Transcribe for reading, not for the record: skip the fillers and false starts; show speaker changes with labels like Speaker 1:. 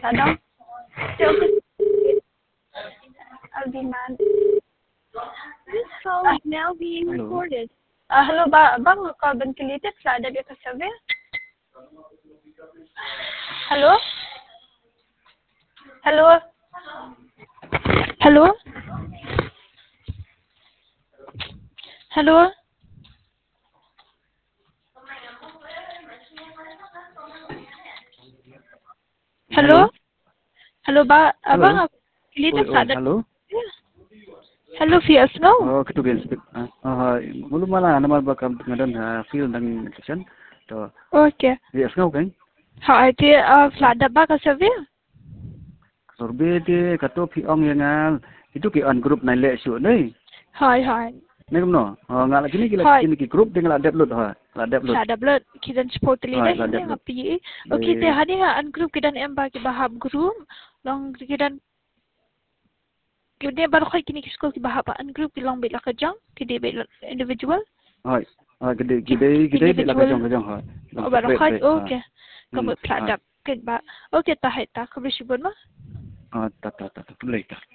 Speaker 1: Pardon? I'll be mad.
Speaker 2: This call is now being
Speaker 3: Hello.
Speaker 2: recorded.
Speaker 1: Hello, bang carbon related flada dia kasabi? Hello? Hello? Hello? Hello? Hello? Hello, abang related flada.
Speaker 3: Hello.
Speaker 1: Hello, Fias, no?
Speaker 3: Oh, ketu gen speak. Mulu malah nama bakam ngadan feel dan kitchen. To.
Speaker 1: Okay.
Speaker 3: Yes, ngau kan?
Speaker 1: How ite flada ba kasabi?
Speaker 3: Sorbe te kato pi ong yang itu ki on group nai le su nei.
Speaker 1: Hi.
Speaker 3: Nei kumno. Ngala kini ki group dengan la download ha. La download.
Speaker 1: Flada blood kidan support li
Speaker 3: Hai,
Speaker 1: dai
Speaker 3: flada
Speaker 1: ni
Speaker 3: blood.
Speaker 1: ngapi. Okay, te hadi an group kidan emba ki bahab group long kidan Kemudian baru kali kini sekolah ki bahaba an group ki long bela kajang ki de bela individual.
Speaker 3: Hai. Gede bela kajang ha.
Speaker 1: Oh baru kali okay. Kamu flada ket ba. Okay, ta hai ta khabri shibon ma.
Speaker 3: Ta. Boleh ta.